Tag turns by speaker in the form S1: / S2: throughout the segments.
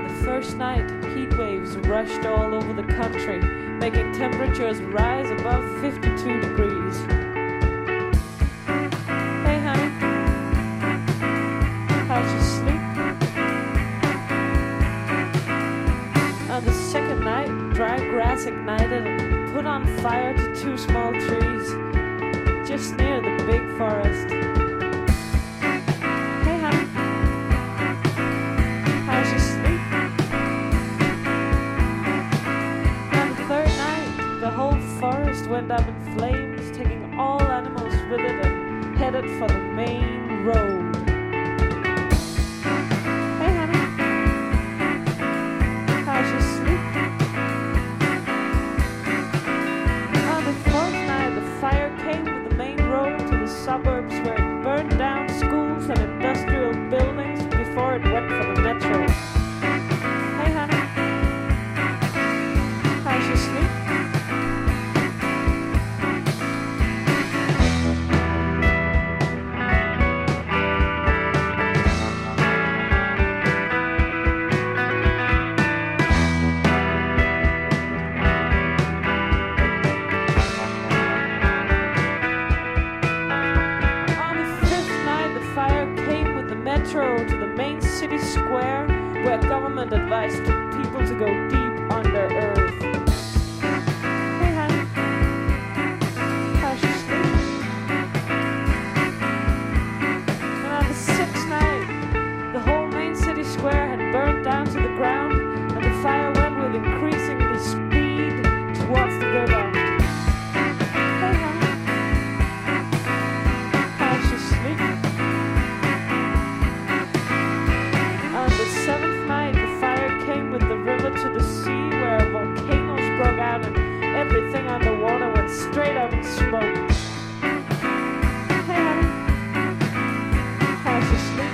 S1: the first night, heat waves rushed all over the country, making temperatures rise above 52 degrees. Hey honey, how's your sleep? On the second night, dry grass ignited and put on fire to two small trees just near the big forest. Hey honey, how's your sleep? On the third night, the whole forest went up in flames, taking all animals with it and headed for the main road. Hey honey, how's your sleep? On the fourth night, the fire came with the main road to the suburbs where it burned down schools and industrial buildings before it went for the metro. Hey honey, how's your sleep? On the fifth night, the fire came with the metro to the main city square where government advised people to go deep under earth. Hey honey, how's your sleep? And on the sixth night, the whole main city square had burned down to the ground and the fire went with increasingly speed towards the river. Hey honey, how's your sleep? On the seventh night, the fire came with the river to the sea where volcanoes broke out and everything underwater went straight up in smoke. Hey honey, how's your sleep?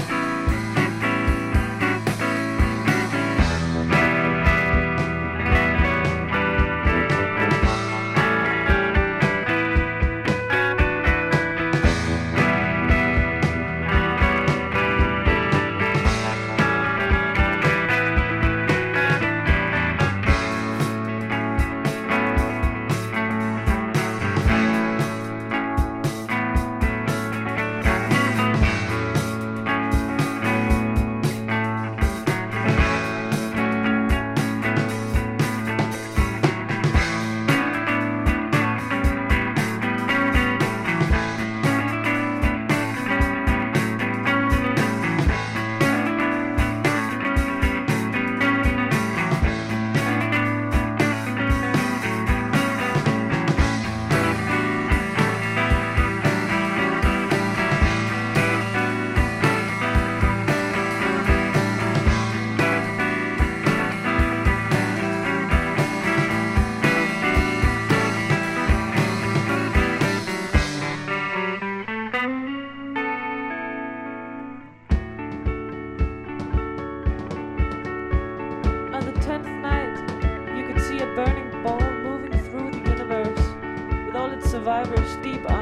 S1: On the 10th night, you could see a burning ball moving through the universe, with all its survivors deep